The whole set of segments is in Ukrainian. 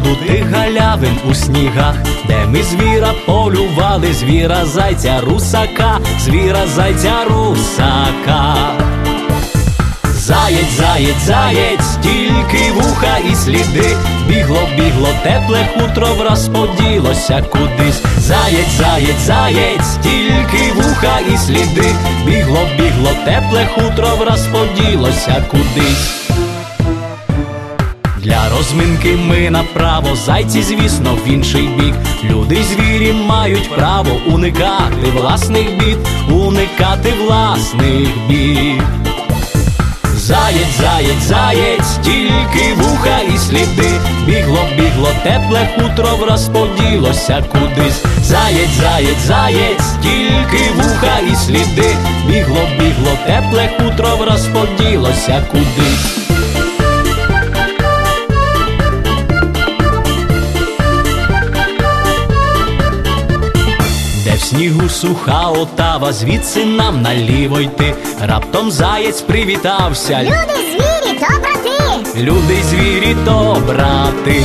розкинутих галявин у снігах, де ми звіра полювали, звіра, зайця, русака, звіра, зайця, русака. Заєць, заєць, заєць, тільки вуха і сліди, бігло, бігло, тепле хутро враз поділося кудись. Заєць, заєць, заєць, тільки вуха і сліди, бігло, бігло, тепле хутро враз поділося кудись. Для розминки ми направо, зайці, звісно, в інший бік. Люди й звірі мають право уникати власних бід, уникати власних бід. Заєць, заєць, заєць, тільки вуха і сліди, бігло, бігло, тепле хутро враз поділося кудись. Заєць, заєць, заєць, тільки вуха і сліди, бігло, бігло, тепле хутро враз поділося кудись. В снігу суха отава, звідси нам наліво йти. Раптом заєць привітався. Люди, звірі, то брати! Люди, звірі, то брати.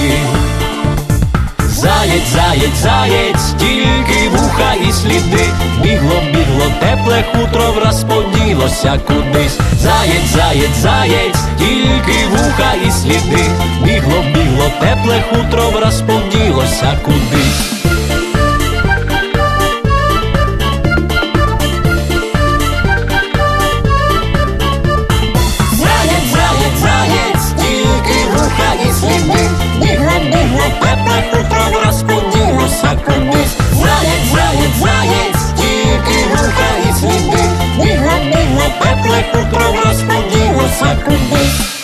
Заєць, заєць, заєць, тільки вуха і сліди, бігло, бігло, тепле хутро враз поділося кудись. Заєць, заєць, заєць, тільки вуха і сліди, бігло, бігло, тепле хутро враз поділося кудись. Бігло, бігло, тепле хутро враз поділося кудись. Заєць, заєць, заєць, тільки вуха і сліди, бігло, бігло, тепле хутро враз поділося кудись.